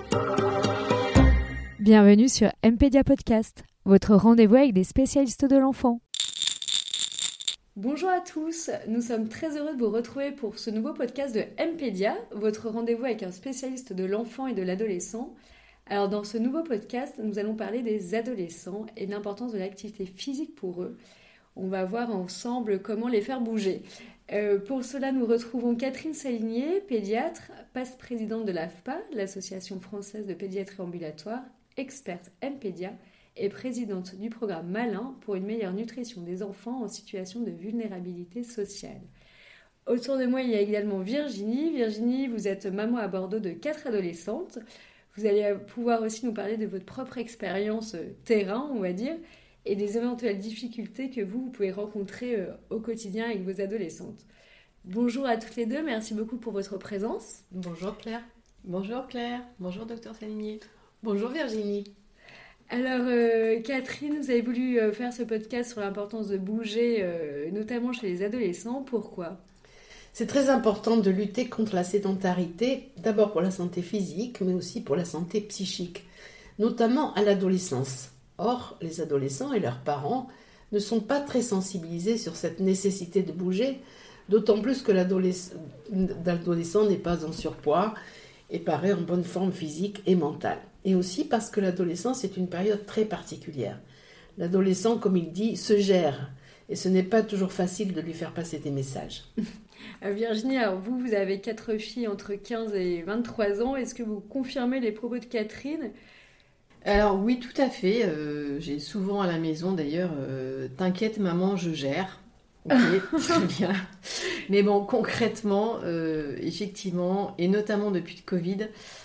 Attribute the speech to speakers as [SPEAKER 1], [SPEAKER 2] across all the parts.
[SPEAKER 1] Bienvenue sur Mpédia Podcast, votre rendez-vous avec des spécialistes de l'enfant. Bonjour à tous, nous sommes très heureux de vous retrouver pour ce nouveau podcast de Mpédia, votre rendez-vous avec un spécialiste de l'enfant et de l'adolescent. Alors dans ce nouveau podcast, nous allons parler des adolescents et de l'importance de l'activité physique pour eux. On va voir ensemble comment les faire bouger. Pour cela, nous retrouvons Catherine Saligné, pédiatre, présidente de l'AFPA, l'Association française de pédiatrie ambulatoire, experte Mpédia et présidente du programme Malin pour une meilleure nutrition des enfants en situation de vulnérabilité sociale. Autour de moi, il y a également Virginie. Virginie, vous êtes maman à Bordeaux de 4 adolescentes. Vous allez pouvoir aussi nous parler de votre propre expérience terrain, on va dire, et des éventuelles difficultés que vous pouvez rencontrer au quotidien avec vos adolescentes. Bonjour à toutes les deux, merci beaucoup pour votre présence.
[SPEAKER 2] Bonjour Claire.
[SPEAKER 3] Bonjour Claire. Bonjour Docteur Saligné.
[SPEAKER 2] Bonjour Virginie.
[SPEAKER 1] Alors Catherine, vous avez voulu faire ce podcast sur l'importance de bouger, notamment chez les adolescents. Pourquoi ?
[SPEAKER 2] C'est très important de lutter contre la sédentarité, d'abord pour la santé physique, mais aussi pour la santé psychique, notamment à l'adolescence. Or, les adolescents et leurs parents ne sont pas très sensibilisés sur cette nécessité de bouger, d'autant plus que l'adolescent n'est pas en surpoids et paraît en bonne forme physique et mentale. Et aussi parce que l'adolescence est une période très particulière. L'adolescent, comme il dit, se gère, et ce n'est pas toujours facile de lui faire passer des messages.
[SPEAKER 1] Virginie, alors vous avez 4 filles entre 15 et 23 ans. Est-ce que vous confirmez les propos de Catherine ?
[SPEAKER 3] Alors oui, tout à fait. J'ai souvent à la maison d'ailleurs, t'inquiète maman, je gère. Ok, très bien. Mais bon, concrètement, effectivement, et notamment depuis le Covid,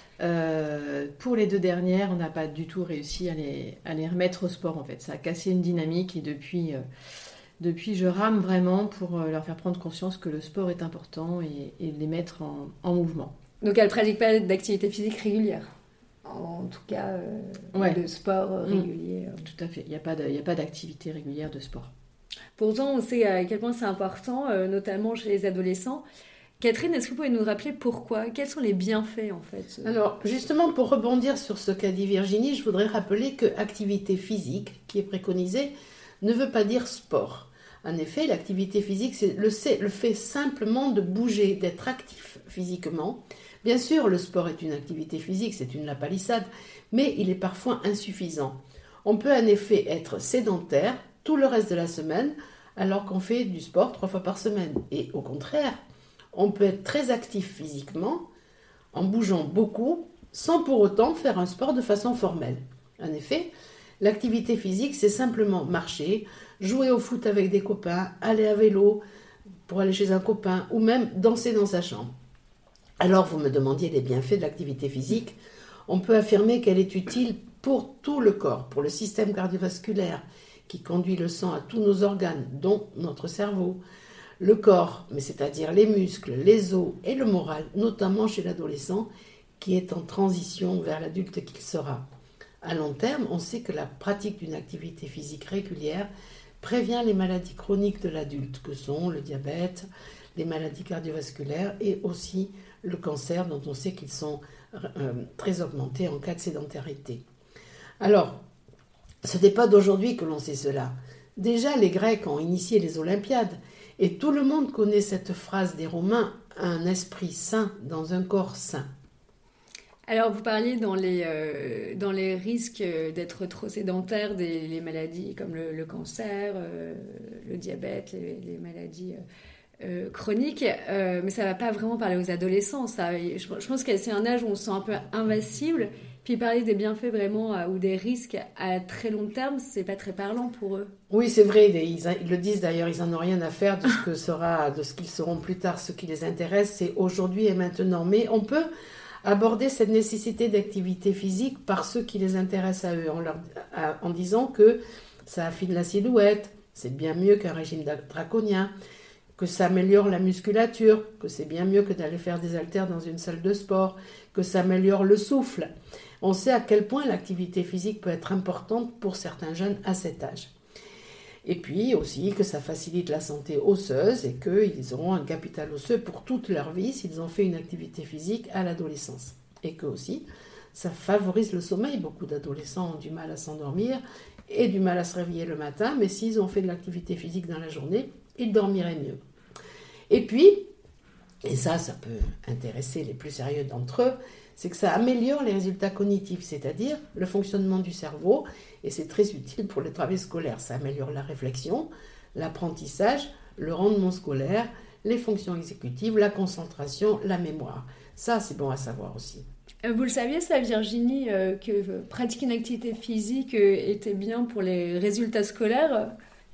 [SPEAKER 3] pour les 2 dernières, on n'a pas du tout réussi à les remettre au sport en fait. Ça a cassé une dynamique et depuis je rame vraiment pour leur faire prendre conscience que le sport est important et les mettre en mouvement.
[SPEAKER 1] Donc elles ne pratiquent pas d'activité physique régulière ? En tout cas, de sport régulier.
[SPEAKER 3] Tout à fait, il n'y a pas d'activité régulière de sport.
[SPEAKER 1] Pourtant, on sait à quel point c'est important, notamment chez les adolescents. Catherine, est-ce que vous pouvez nous rappeler pourquoi ? Quels sont les bienfaits en fait ?
[SPEAKER 2] Alors, justement, pour rebondir sur ce qu'a dit Virginie, je voudrais rappeler que activité physique, qui est préconisée, ne veut pas dire sport. En effet, l'activité physique, c'est le fait simplement de bouger, d'être actif physiquement. Bien sûr, le sport est une activité physique, c'est une lapalissade, mais il est parfois insuffisant. On peut en effet être sédentaire tout le reste de la semaine, alors qu'on fait du sport 3 fois par semaine. Et au contraire, on peut être très actif physiquement, en bougeant beaucoup, sans pour autant faire un sport de façon formelle. En effet, l'activité physique, c'est simplement marcher, jouer au foot avec des copains, aller à vélo pour aller chez un copain, ou même danser dans sa chambre. Alors, vous me demandiez les bienfaits de l'activité physique. On peut affirmer qu'elle est utile pour tout le corps, pour le système cardiovasculaire, qui conduit le sang à tous nos organes, dont notre cerveau. Le corps, mais c'est-à-dire les muscles, les os et le moral, notamment chez l'adolescent, qui est en transition vers l'adulte qu'il sera. À long terme, on sait que la pratique d'une activité physique régulière prévient les maladies chroniques de l'adulte, que sont le diabète, les maladies cardiovasculaires et aussi le cancer, dont on sait qu'ils sont très augmentés en cas de sédentarité. Alors, ce n'est pas d'aujourd'hui que l'on sait cela. Déjà, les Grecs ont initié les Olympiades, et tout le monde connaît cette phrase des Romains, « un esprit sain dans un corps sain ».
[SPEAKER 1] Alors, vous parliez dans les risques d'être trop sédentaire, les maladies comme le cancer, le diabète, les maladies chroniques, mais ça ne va pas vraiment parler aux adolescents. Je pense que c'est un âge où on se sent un peu invincible. Puis parler des bienfaits vraiment ou des risques à très long terme, c'est pas très parlant pour eux.
[SPEAKER 2] Oui, c'est vrai, ils le disent d'ailleurs, ils n'en ont rien à faire de ce qu'ils seront plus tard. Ce qui les intéresse, c'est aujourd'hui et maintenant. Mais on peut aborder cette nécessité d'activité physique par ce qui les intéresse à eux, en disant que ça affine la silhouette, c'est bien mieux qu'un régime draconien, que ça améliore la musculature, que c'est bien mieux que d'aller faire des haltères dans une salle de sport, que ça améliore le souffle. On sait à quel point l'activité physique peut être importante pour certains jeunes à cet âge. Et puis aussi que ça facilite la santé osseuse et qu'ils auront un capital osseux pour toute leur vie s'ils ont fait une activité physique à l'adolescence. Et que aussi, ça favorise le sommeil. Beaucoup d'adolescents ont du mal à s'endormir et du mal à se réveiller le matin, mais s'ils ont fait de l'activité physique dans la journée, ils dormiraient mieux. Et puis, et ça peut intéresser les plus sérieux d'entre eux, c'est que ça améliore les résultats cognitifs, c'est-à-dire le fonctionnement du cerveau, et c'est très utile pour le travail scolaire. Ça améliore la réflexion, l'apprentissage, le rendement scolaire, les fonctions exécutives, la concentration, la mémoire. Ça, c'est bon à savoir aussi.
[SPEAKER 1] Vous le saviez ça, Virginie, que pratiquer une activité physique était bien pour les résultats scolaires?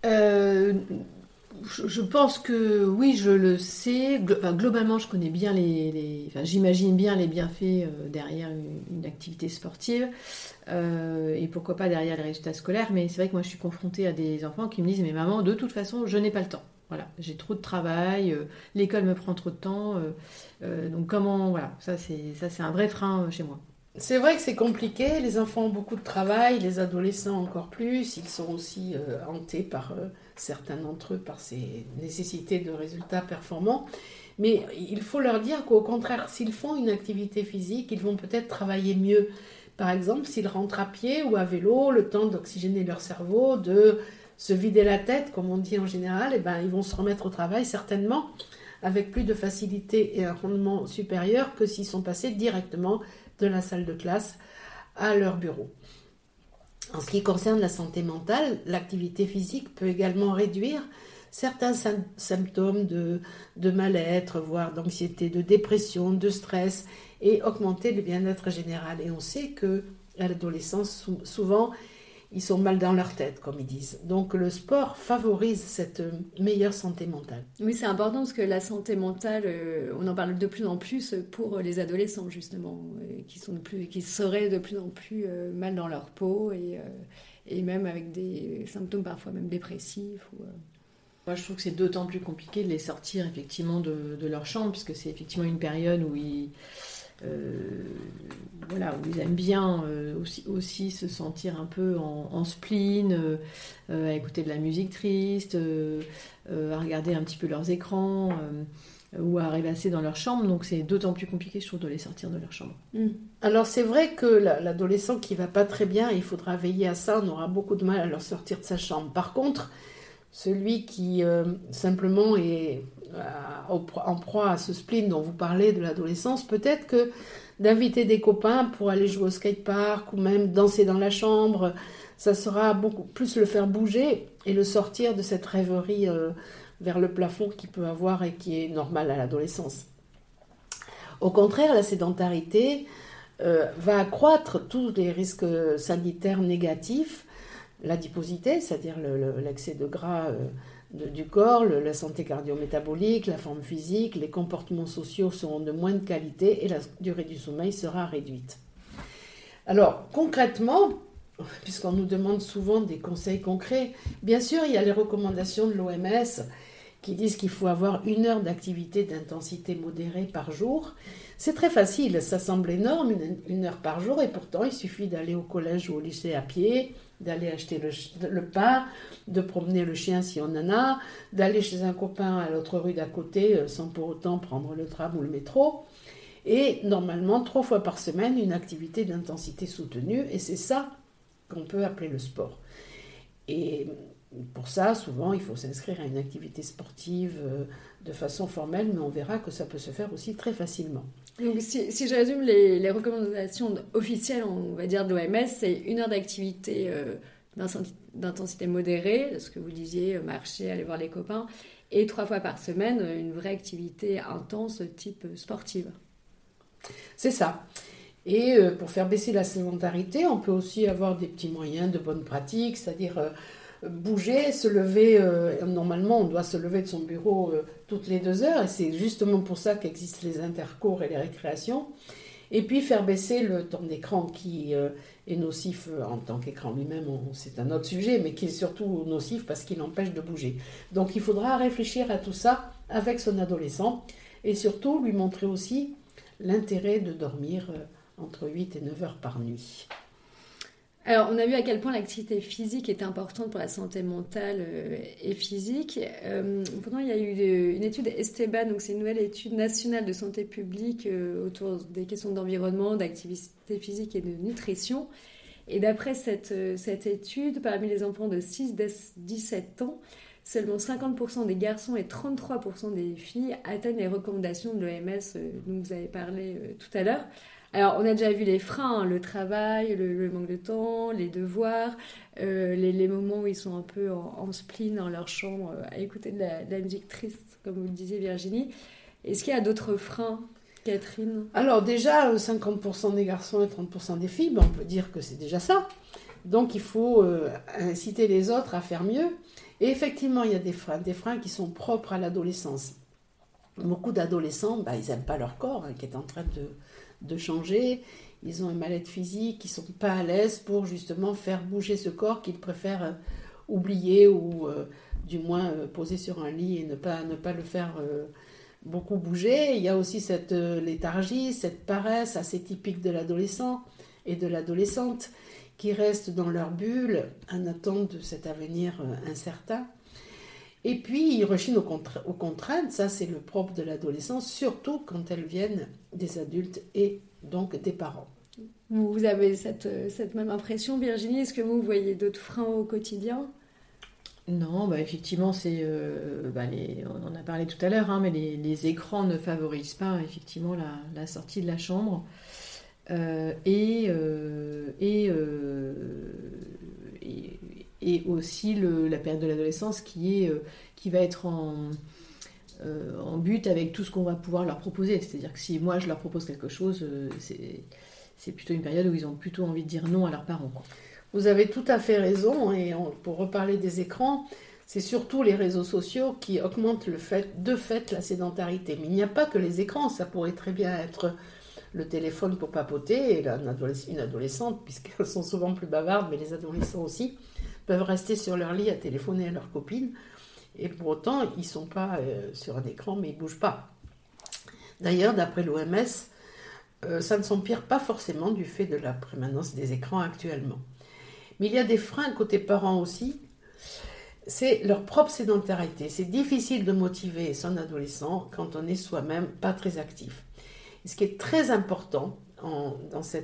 [SPEAKER 3] Je pense que oui, je le sais. Globalement, je connais bien j'imagine bien les bienfaits derrière une activité sportive et pourquoi pas derrière les résultats scolaires. Mais c'est vrai que moi, je suis confrontée à des enfants qui me disent mais maman, de toute façon, je n'ai pas le temps. Voilà, j'ai trop de travail, l'école me prend trop de temps. Donc comment, voilà, ça c'est un vrai frein chez moi.
[SPEAKER 2] C'est vrai que c'est compliqué, les enfants ont beaucoup de travail, les adolescents encore plus, ils sont aussi hantés par certains d'entre eux par ces nécessités de résultats performants. Mais il faut leur dire qu'au contraire, s'ils font une activité physique, ils vont peut-être travailler mieux. Par exemple, s'ils rentrent à pied ou à vélo, le temps d'oxygéner leur cerveau, de se vider la tête, comme on dit en général, ils vont se remettre au travail certainement avec plus de facilité et un rendement supérieur que s'ils sont passés directement de la salle de classe à leur bureau. En ce qui concerne la santé mentale, l'activité physique peut également réduire certains symptômes de mal-être, voire d'anxiété, de dépression, de stress, et augmenter le bien-être général. Et on sait que à l'adolescence, souvent, ils sont mal dans leur tête, comme ils disent. Donc le sport favorise cette meilleure santé mentale.
[SPEAKER 1] Oui, c'est important parce que la santé mentale, on en parle de plus en plus pour les adolescents, justement, qui seraient de plus en plus mal dans leur peau et même avec des symptômes parfois même dépressifs.
[SPEAKER 3] Moi, je trouve que c'est d'autant plus compliqué de les sortir effectivement de leur chambre, puisque c'est effectivement une période où ils aiment bien aussi se sentir un peu en spleen, à écouter de la musique triste, à regarder un petit peu leurs écrans, ou à rêvasser dans leur chambre. Donc c'est d'autant plus compliqué, je trouve, de les sortir de leur chambre.
[SPEAKER 2] Alors c'est vrai que l'adolescent qui va pas très bien, il faudra veiller à ça, on aura beaucoup de mal à leur sortir de sa chambre. Par contre, celui qui simplement est en proie à ce spleen dont vous parlez de l'adolescence, peut-être que d'inviter des copains pour aller jouer au skatepark ou même danser dans la chambre, ça sera beaucoup plus le faire bouger et le sortir de cette rêverie vers le plafond qu'il peut avoir et qui est normale à l'adolescence. Au contraire, la sédentarité va accroître tous les risques sanitaires négatifs, l'adiposité, c'est-à-dire l'excès de gras du corps, la santé cardio-métabolique, la forme physique, les comportements sociaux seront de moindre qualité et la durée du sommeil sera réduite. Alors, concrètement, puisqu'on nous demande souvent des conseils concrets, bien sûr, il y a les recommandations de l'OMS qui disent qu'il faut avoir 1 heure d'activité d'intensité modérée par jour. C'est très facile, ça semble énorme, 1 heure par jour, et pourtant il suffit d'aller au collège ou au lycée à pied, d'aller acheter le pain, de promener le chien si on en a, d'aller chez un copain à l'autre rue d'à côté sans pour autant prendre le tram ou le métro. Et normalement, 3 fois par semaine, une activité d'intensité soutenue, et c'est ça qu'on peut appeler le sport. Et pour ça, souvent, il faut s'inscrire à une activité sportive de façon formelle, mais on verra que ça peut se faire aussi très facilement.
[SPEAKER 1] Donc, si je résume les recommandations officielles, on va dire de l'OMS, c'est 1 heure d'activité d'intensité modérée, ce que vous disiez, marcher, aller voir les copains, et 3 fois par semaine, une vraie activité intense type sportive.
[SPEAKER 2] C'est ça. Et pour faire baisser la sédentarité, on peut aussi avoir des petits moyens de bonne pratique, c'est-à-dire bouger, se lever. Normalement, on doit se lever de son bureau toutes les 2 heures, et c'est justement pour ça qu'existent les intercours et les récréations. Et puis faire baisser le temps d'écran qui est nocif en tant qu'écran lui-même, c'est un autre sujet, mais qui est surtout nocif parce qu'il empêche de bouger. Donc il faudra réfléchir à tout ça avec son adolescent et surtout lui montrer aussi l'intérêt de dormir entre 8 et 9 heures par nuit.
[SPEAKER 1] Alors, on a vu à quel point l'activité physique est importante pour la santé mentale et physique. Pourtant, il y a eu une étude Esteban, donc c'est une nouvelle étude nationale de santé publique autour des questions d'environnement, d'activité physique et de nutrition. Et d'après cette étude, parmi les enfants de 6 à 17 ans, seulement 50% des garçons et 33% des filles atteignent les recommandations de l'OMS dont vous avez parlé tout à l'heure. Alors, on a déjà vu les freins, le travail, le manque de temps, les devoirs, les moments où ils sont un peu en spleen dans leur chambre à écouter de la musique triste, comme vous le disiez Virginie. Est-ce qu'il y a d'autres freins, Catherine ?
[SPEAKER 2] Alors déjà, 50% des garçons et 30% des filles, on peut dire que c'est déjà ça. Donc il faut inciter les autres à faire mieux. Et effectivement, il y a des freins qui sont propres à l'adolescence. Beaucoup d'adolescents, ils n'aiment pas leur corps, qui est en train de changer. Ils ont un mal-être physique, ils ne sont pas à l'aise pour justement faire bouger ce corps qu'ils préfèrent oublier ou du moins poser sur un lit et ne pas le faire beaucoup bouger. Il y a aussi cette léthargie, cette paresse assez typique de l'adolescent et de l'adolescente qui restent dans leur bulle en attente de cet avenir incertain. Et puis, ils rechignent aux contraintes, ça c'est le propre de l'adolescence, surtout quand elles viennent des adultes et donc des parents.
[SPEAKER 1] Vous avez cette même impression, Virginie ? Est-ce que vous voyez d'autres freins au quotidien ?
[SPEAKER 3] Non, effectivement, on en a parlé tout à l'heure, mais les écrans ne favorisent pas effectivement la sortie de la chambre. Et aussi la période de l'adolescence qui va être en but avec tout ce qu'on va pouvoir leur proposer. C'est-à-dire que si moi je leur propose quelque chose, c'est plutôt une période où ils ont plutôt envie de dire non à leurs parents, quoi.
[SPEAKER 2] Vous avez tout à fait raison, et pour reparler des écrans, c'est surtout les réseaux sociaux qui augmentent de fait la sédentarité. Mais il n'y a pas que les écrans, ça pourrait très bien être le téléphone pour papoter, et une adolescente, puisqu'elles sont souvent plus bavardes, mais les adolescents aussi, peuvent rester sur leur lit à téléphoner à leurs copines, et pour autant, ils ne sont pas sur un écran, mais ils ne bougent pas. D'ailleurs, d'après l'OMS, ça ne s'empire pas forcément du fait de la prééminence des écrans actuellement. Mais il y a des freins côté parents aussi, c'est leur propre sédentarité. C'est difficile de motiver son adolescent quand on est soi-même pas très actif. Et ce qui est très important dans ce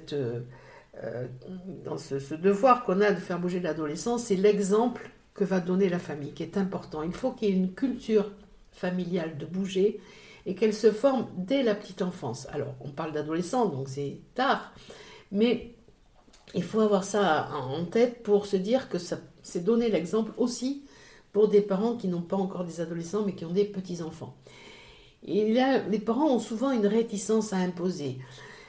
[SPEAKER 2] devoir qu'on a de faire bouger l'adolescent, c'est l'exemple que va donner la famille, qui est important. Il faut qu'il y ait une culture familiale de bouger et qu'elle se forme dès la petite enfance. Alors, on parle d'adolescent, donc c'est tard, mais il faut avoir ça en tête pour se dire que c'est donner l'exemple aussi pour des parents qui n'ont pas encore des adolescents, mais qui ont des petits-enfants. Et là, les parents ont souvent une réticence à imposer.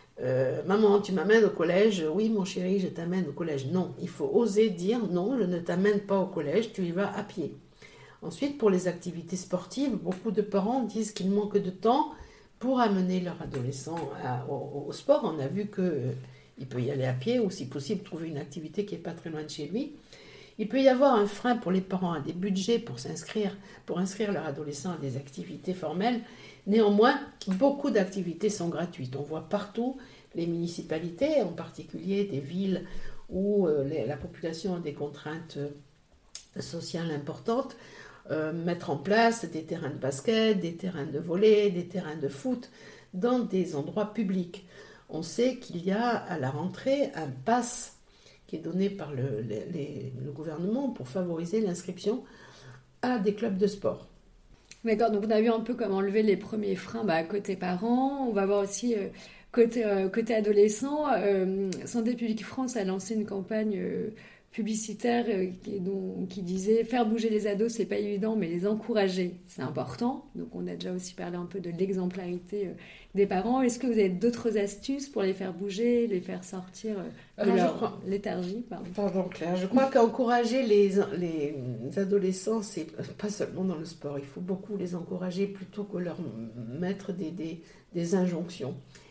[SPEAKER 2] Maman, tu m'amènes au collège ? Oui, mon chéri, je t'amène au collège. Non, il faut oser dire non, je ne t'amène pas au collège, tu y vas à pied. Ensuite, pour les activités sportives, beaucoup de parents disent qu'il manque de temps pour amener leur adolescent au sport. On a vu qu'il peut y aller à pied ou, si possible, trouver une activité qui n'est pas très loin de chez lui. Il peut y avoir un frein pour les parents à des budgets pour inscrire leur adolescent à des activités formelles. Néanmoins, beaucoup d'activités sont gratuites. On voit partout les municipalités, en particulier des villes où la population a des contraintes sociales importantes, mettre en place des terrains de basket, des terrains de volley, des terrains de foot dans des endroits publics. On sait qu'il y a à la rentrée un pass qui est donné par le gouvernement pour favoriser l'inscription à des clubs de sport.
[SPEAKER 1] D'accord, donc on a vu un peu comment enlever les premiers freins côté parents. On va voir aussi côté adolescent. Santé publique France a lancé une campagne publicitaire qui disait « Faire bouger les ados, c'est pas évident, mais les encourager, c'est important ». Donc on a déjà aussi parlé un peu de l'exemplarité des parents. Est-ce que vous avez d'autres astuces pour les faire bouger, les faire sortir de leur léthargie ?
[SPEAKER 2] Pardon Claire, je crois qu'encourager les adolescents, c'est pas seulement dans le sport. Il faut beaucoup les encourager plutôt que leur mettre des injonctions.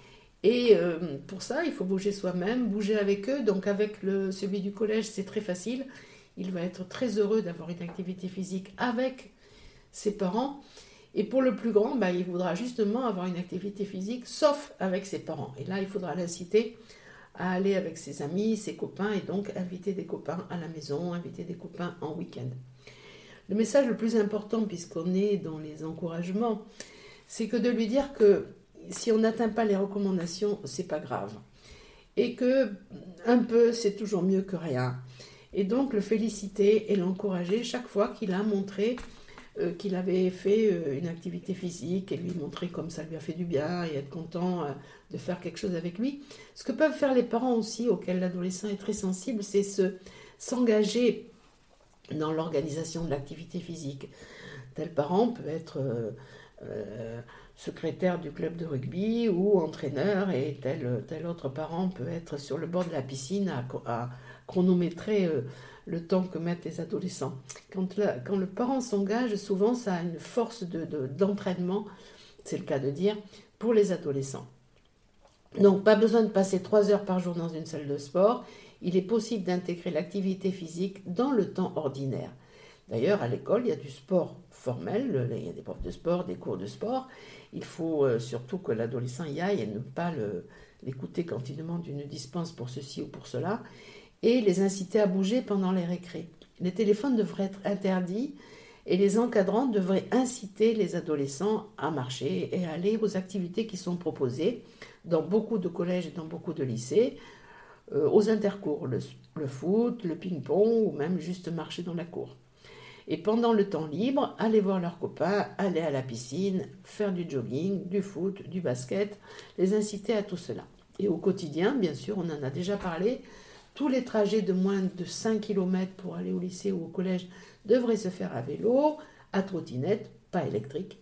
[SPEAKER 2] Et pour ça, il faut bouger soi-même, bouger avec eux. Donc avec celui du collège, c'est très facile. Il va être très heureux d'avoir une activité physique avec ses parents. Et pour le plus grand, il voudra justement avoir une activité physique, sauf avec ses parents. Et là, il faudra l'inciter à aller avec ses amis, ses copains, et donc inviter des copains à la maison, inviter des copains en week-end. Le message le plus important, puisqu'on est dans les encouragements, c'est que de lui dire que si on n'atteint pas les recommandations, c'est pas grave. Et que un peu, c'est toujours mieux que rien. Et donc le féliciter et l'encourager chaque fois qu'il a montré qu'il avait fait une activité physique et lui montrer comme ça lui a fait du bien et être content de faire quelque chose avec lui. Ce que peuvent faire les parents aussi, auxquels l'adolescent est très sensible, c'est s'engager dans l'organisation de l'activité physique. Tel parent peut être secrétaire du club de rugby ou entraîneur, et tel autre parent peut être sur le bord de la piscine à chronométrer le temps que mettent les adolescents. Quand le parent s'engage, souvent ça a une force d'entraînement, c'est le cas de dire, pour les adolescents. Donc pas besoin de passer 3 heures par jour dans une salle de sport, il est possible d'intégrer l'activité physique dans le temps ordinaire. D'ailleurs, à l'école, il y a du sport formel, il y a des profs de sport, des cours de sport. Il faut surtout que l'adolescent y aille et ne pas l'écouter quand il demande une dispense pour ceci ou pour cela, et les inciter à bouger pendant les récrés. Les téléphones devraient être interdits et les encadrants devraient inciter les adolescents à marcher et à aller aux activités qui sont proposées dans beaucoup de collèges et dans beaucoup de lycées, aux intercours, le foot, le ping-pong ou même juste marcher dans la cour. Et pendant le temps libre, aller voir leurs copains, aller à la piscine, faire du jogging, du foot, du basket, les inciter à tout cela. Et au quotidien, bien sûr, on en a déjà parlé, tous les trajets de moins de 5 km pour aller au lycée ou au collège devraient se faire à vélo, à trottinette, pas électrique,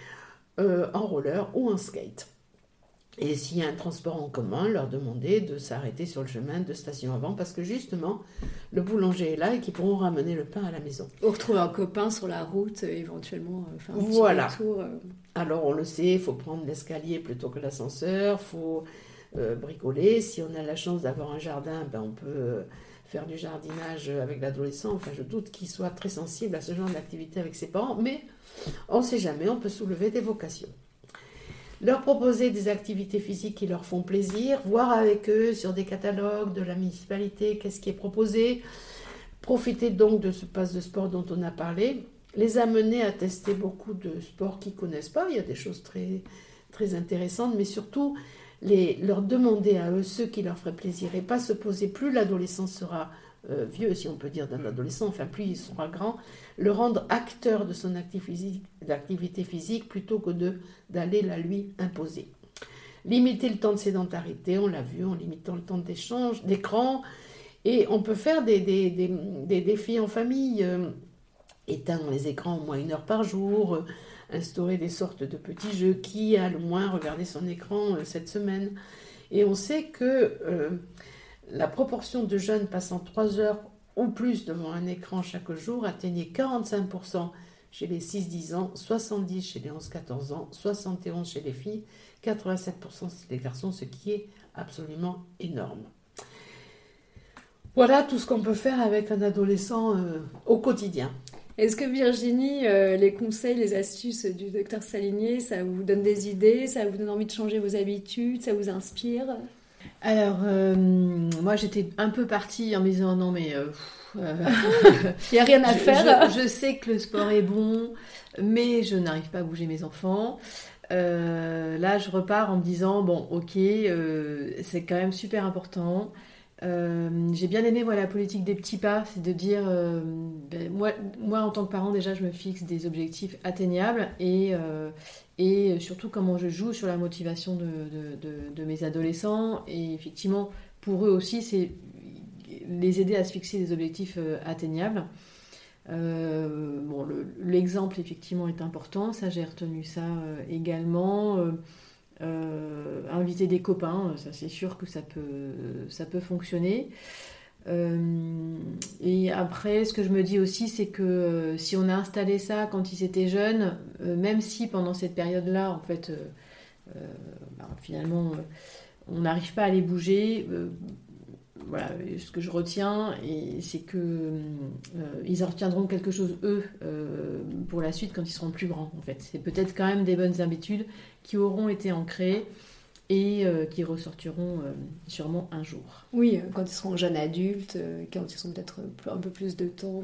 [SPEAKER 2] en roller ou en skate. Et s'il y a un transport en commun, leur demander de s'arrêter sur le chemin de station avant, parce que justement, le boulanger est là et qu'ils pourront ramener le pain à la maison.
[SPEAKER 1] Ou retrouver un copain sur la route, éventuellement, faire un petit retour.
[SPEAKER 2] Alors, on le sait, il faut prendre l'escalier plutôt que l'ascenseur, il faut bricoler. Si on a la chance d'avoir un jardin, on peut faire du jardinage avec l'adolescent. Enfin, je doute qu'il soit très sensible à ce genre d'activité avec ses parents, mais on ne sait jamais, on peut soulever des vocations. Leur proposer des activités physiques qui leur font plaisir, voir avec eux sur des catalogues de la municipalité qu'est-ce qui est proposé, profiter donc de ce pass de sport dont on a parlé, les amener à tester beaucoup de sports qu'ils ne connaissent pas, il y a des choses très, très intéressantes, mais surtout leur demander à eux ce qui leur ferait plaisir et pas se poser, plus l'adolescent sera vieux, si on peut dire d'un adolescent, enfin plus il sera grand, le rendre acteur de son activité physique plutôt que d'aller la lui imposer. Limiter le temps de sédentarité, on l'a vu, en limitant le temps d'écran, et on peut faire des défis en famille, éteindre les écrans au moins 1 heure par jour, instaurer des sortes de petits jeux, qui a le moins regardé son écran cette semaine. Et on sait que la proportion de jeunes passant 3 heures ou plus devant un écran chaque jour atteignait 45% chez les 6-10 ans, 70% chez les 11-14 ans, 71% chez les filles, 87% chez les garçons, ce qui est absolument énorme. Voilà tout ce qu'on peut faire avec un adolescent au quotidien.
[SPEAKER 1] Est-ce que Virginie, les conseils, les astuces du docteur Salinier, ça vous donne des idées, ça vous donne envie de changer vos habitudes, ça vous inspire ?
[SPEAKER 3] Alors, moi j'étais un peu partie en me disant non mais
[SPEAKER 1] il n'y a rien à faire.
[SPEAKER 3] Je sais que le sport est bon, mais je n'arrive pas à bouger mes enfants. Là je repars en me disant bon ok, c'est quand même super important. J'ai bien aimé la politique des petits pas, c'est de dire moi en tant que parent déjà je me fixe des objectifs atteignables et surtout comment je joue sur la motivation de mes adolescents, et effectivement pour eux aussi c'est les aider à se fixer des objectifs atteignables. L'exemple effectivement est important, ça j'ai retenu ça également. Inviter des copains, ça c'est sûr que ça peut fonctionner. Et après, ce que je me dis aussi, c'est que si on a installé ça quand ils étaient jeunes, même si pendant cette période-là, en fait, finalement, on n'arrive pas à les bouger, voilà, ce que je retiens, c'est que ils en retiendront quelque chose, eux, pour la suite quand ils seront plus grands, en fait. C'est peut-être quand même des bonnes habitudes qui auront été ancrées et qui ressortiront sûrement un jour.
[SPEAKER 1] Oui, quand ils seront jeunes adultes, quand ils sont peut-être un peu plus de temps,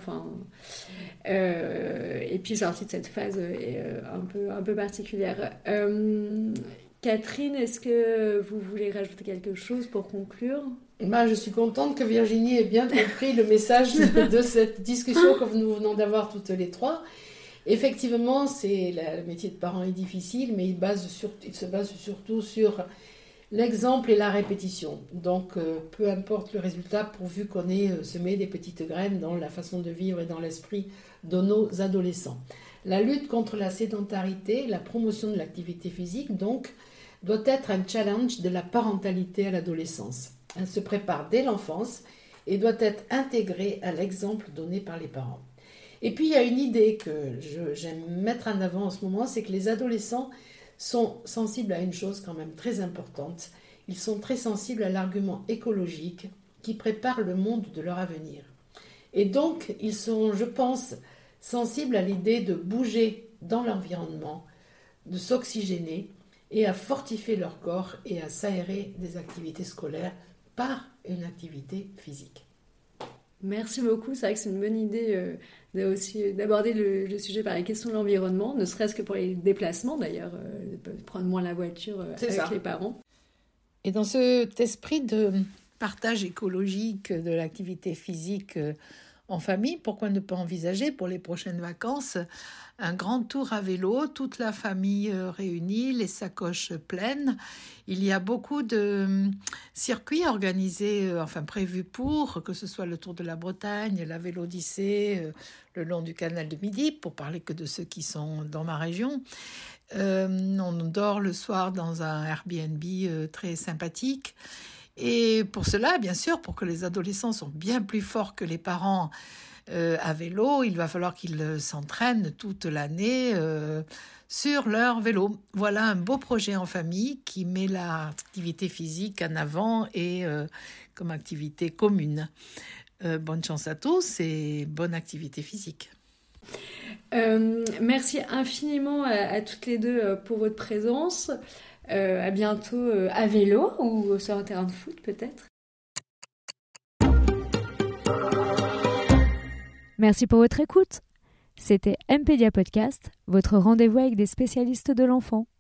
[SPEAKER 1] et puis sortis de cette phase un peu particulière. Catherine, est-ce que vous voulez rajouter quelque chose pour conclure ?
[SPEAKER 2] Je suis contente que Virginie ait bien compris le message de cette discussion que nous venons d'avoir toutes les trois. Effectivement, le métier de parent est difficile, mais il se base surtout sur l'exemple et la répétition. Donc, peu importe le résultat, pourvu qu'on ait semé des petites graines dans la façon de vivre et dans l'esprit de nos adolescents. La lutte contre la sédentarité, la promotion de l'activité physique, donc, doit être un challenge de la parentalité à l'adolescence. Elle se prépare dès l'enfance et doit être intégrée à l'exemple donné par les parents. Et puis, il y a une idée que j'aime mettre en avant en ce moment, c'est que les adolescents sont sensibles à une chose quand même très importante. Ils sont très sensibles à l'argument écologique qui prépare le monde de leur avenir. Et donc, ils sont, je pense, sensibles à l'idée de bouger dans l'environnement, de s'oxygéner et à fortifier leur corps et à s'aérer des activités scolaires par une activité physique.
[SPEAKER 1] Merci beaucoup, c'est vrai que c'est une bonne idée d'aborder le sujet par la question de l'environnement, ne serait-ce que pour les déplacements d'ailleurs, de prendre moins la voiture avec les parents.
[SPEAKER 2] Et dans cet esprit de partage écologique de l'activité physique en famille, pourquoi ne pas envisager pour les prochaines vacances un grand tour à vélo, toute la famille réunie, les sacoches pleines. Il y a beaucoup de circuits organisés, prévus pour, que ce soit le Tour de la Bretagne, la Vélodyssée, le long du canal de Midi, pour parler que de ceux qui sont dans ma région. On dort le soir dans un Airbnb très sympathique. Et pour cela, bien sûr, pour que les adolescents sont bien plus forts que les parents à vélo, il va falloir qu'ils s'entraînent toute l'année sur leur vélo. Voilà un beau projet en famille qui met l'activité physique en avant et comme activité commune. Bonne chance à tous et bonne activité physique.
[SPEAKER 1] Merci infiniment à toutes les deux pour votre présence. À bientôt à vélo ou sur un terrain de foot peut-être.
[SPEAKER 4] Merci pour votre écoute. C'était MPedia Podcast, votre rendez-vous avec des spécialistes de l'enfant.